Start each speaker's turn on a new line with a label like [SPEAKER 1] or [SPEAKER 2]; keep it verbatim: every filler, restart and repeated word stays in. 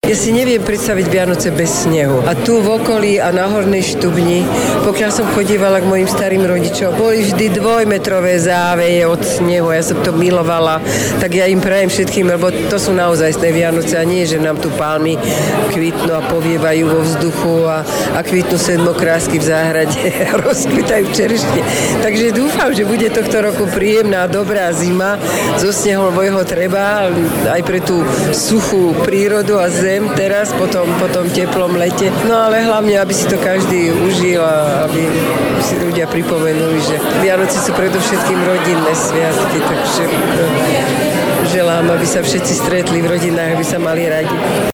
[SPEAKER 1] Ja si neviem predstaviť Vianoce bez snehu. A tu v okolí a na Hornej Štubni, pokiaľ som chodívala k mojim starým rodičom, boli vždy dvojmetrové záveje od snehu. Ja som to milovala, tak ja im prajem všetkým, lebo to sú naozajstné Vianoce a nie, že nám tu palmy kvitnú a povievajú vo vzduchu a, a kvitnú sedmokrásky v záhrade a rozkvitajú čerešne. Takže dúfam, že bude tohto roku príjemná, dobrá zima so snehom, lebo jeho treba aj pre tú suchú prírodu a zem teraz, potom, potom teplom lete. No ale hlavne, aby si to každý užil a aby si ľudia pripomenuli, že Vianoce sú predovšetkým rodinné sviatky, takže želám, aby sa všetci stretli v rodinách, aby sa mali radi.